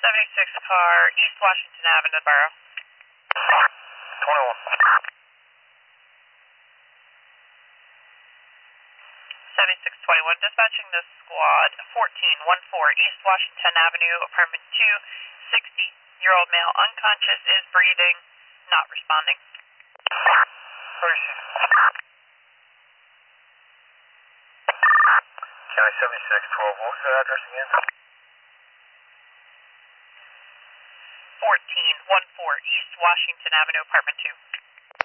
76 car, East Washington Avenue, Borough. 21. 7621, dispatching the squad 1414 East Washington Avenue, apartment 2, 60-year-old male unconscious, is breathing, not responding. County 7612, what was the address again? 1414 East Washington Avenue, apartment 2.